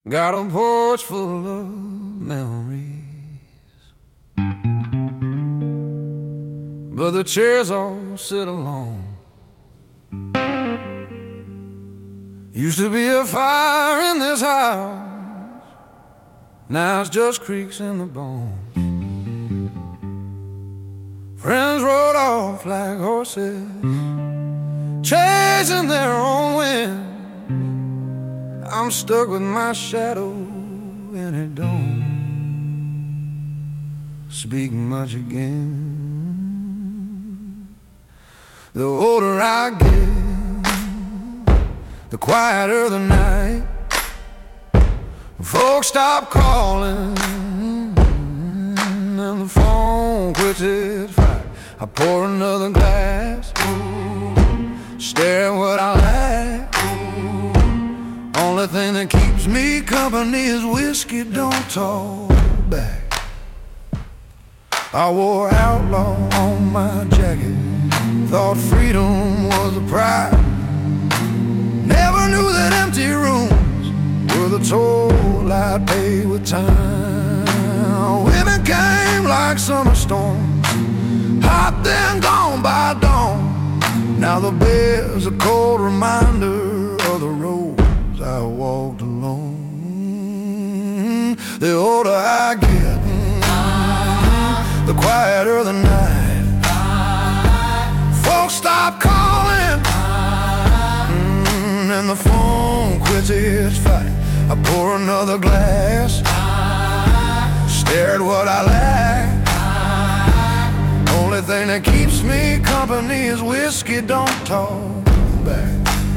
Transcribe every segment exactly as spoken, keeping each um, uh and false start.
Got a porch full of memories, but the chairs all sit alone. Used to be a fire in this house, now it's just creaks in the bones. Friends rode off like horses, chasing their own wind. I'm stuck with my shadow, and it don't speak much again. The older I get, the quieter the night. Folks stop calling, and the phone quits its fight. I pour another glass, stare at what I like. Only thing that keeps me company is whiskey, don't talk back. I wore outlaw on my jacket, thought freedom was a pride. Never knew that empty rooms were the toll I'd pay with time. Women came like summer storms, hot then gone by dawn. Now the bed's a cold reminder of the road I walked alone. The older I get, the quieter the night. Folks stop calling, and the phone quits its fight. I pour another glass, stare at what I like. Only thing that keeps me company is whiskey, don't talk back.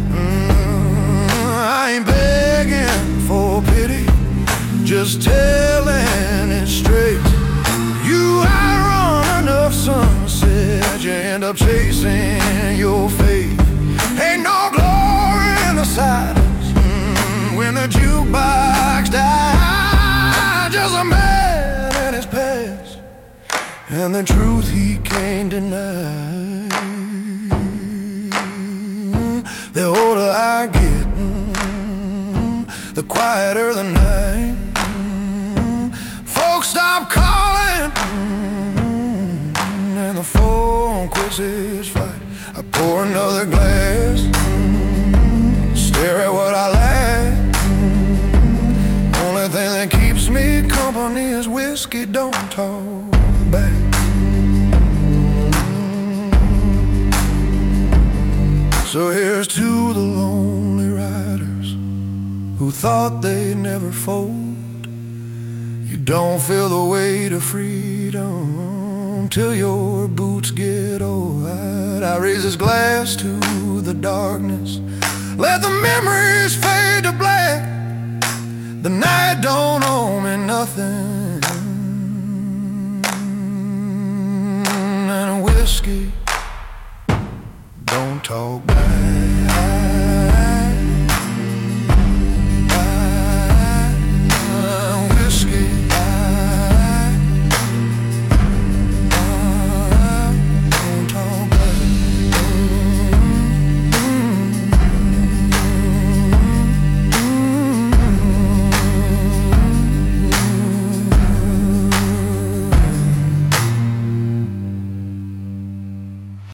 I ain't begging for pity, just telling it straight. You outrun enough sunset, you end up chasing your fate. Ain't no glory in the silence mm, when the jukebox dies. Just a man and his past, and the truth he can't deny. The older I get, the quieter the night. Folks stop calling, and the phone quits its fight. I pour another glass, stare at what I like. Only thing that keeps me company is whiskey, don't talk back. So here's to the lonely riders who thought they'd never fold. You don't feel the weight of freedom till your boots get old. I raise this glass to the darkness, let the memories fade to black. The night don't owe me nothing,